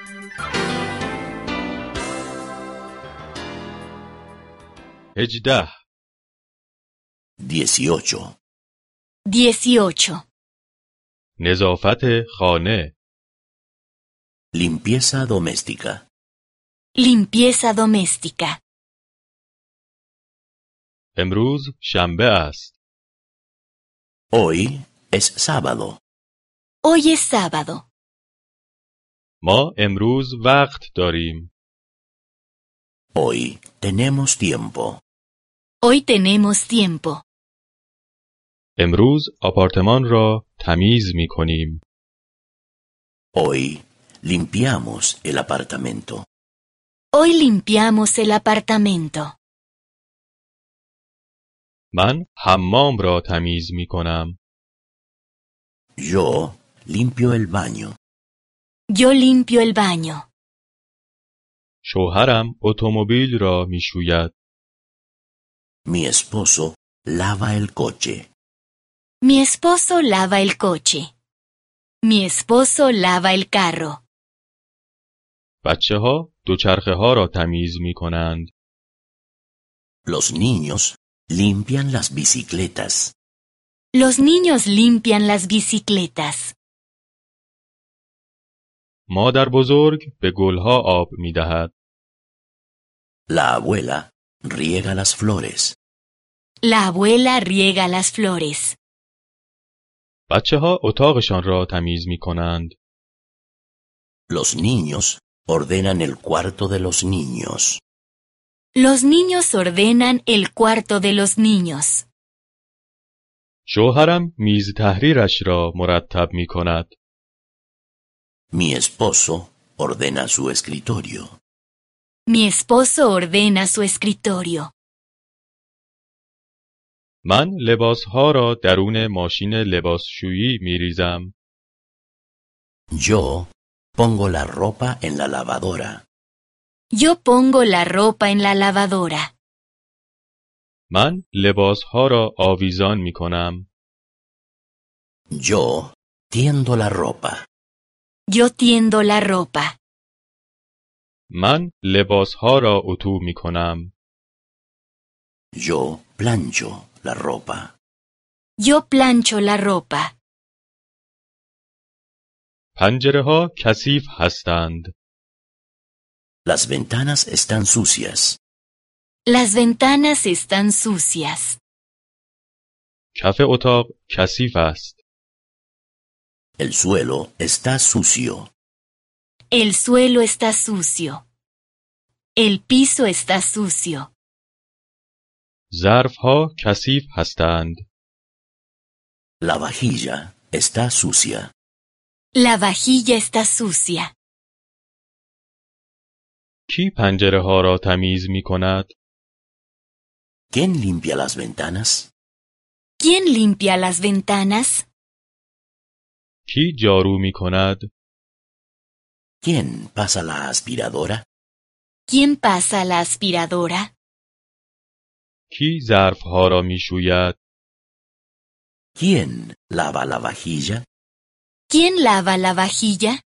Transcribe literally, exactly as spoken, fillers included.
هجده. dieciocho. dieciocho. نظافت خانه. Limpieza doméstica. Limpieza doméstica. امروز شنبه است. Hoy es sábado. Hoy es sábado. ما امروز وقت داریم. Hoy tenemos tiempo. Hoy tenemos tiempo. امروز آپارتمان را تمیز می کنیم. Hoy limpiamos el apartamento. Hoy limpiamos el apartamento. من حمام را تمیز می کنم. Yo limpio el baño. Yo limpio el baño. شوهرم اتومبیل را می شوید. Mi esposo lava el coche. Mi esposo lava el coche. Mi esposo lava el carro. بچه ها دوچرخه ها را تمیز می کنند. Los niños limpian las bicicletas. Los niños limpian las bicicletas. مادر بزرگ به گلها آب می دهد. La abuela riega las flores. La abuela riega las flores. بچه ها اتاقشان را تمیز می کنند. Los niños ordenan el cuarto de los niños. Los niños ordenan el cuarto de los niños. شوهرم میز تحریرش را مرتب می کند. Mi esposo ordena su escritorio. Mi esposo ordena su escritorio. من لباسها را درون ماشین لباسشویی می ریزم. Yo pongo la ropa en la lavadora. Yo pongo la ropa en la lavadora. من لباسها را آویزان می کنم. Yo tiendo la ropa. Yo tiendo la ropa. من لباسها را اتو می کنم. Yo plancho la ropa. Yo plancho la ropa. پنجره ها کثیف هستند. Las ventanas están sucias. Las ventanas están sucias. کف اتاق کثیف است. El suelo está sucio. El suelo está sucio. El piso está sucio. ظرف ها کثیف هستند. La vajilla está sucia. La vajilla está sucia. کی پنجره ها را تمیز می کند؟ ¿Quién limpia las ventanas? ¿Quién limpia las ventanas? کی جارو می کند؟ ¿Quién pasa la aspiradora? ¿Quién pasa la aspiradora? کی ظرف ها را می شوید؟ ¿Quién lava la vajilla? ¿Quién lava la vajilla?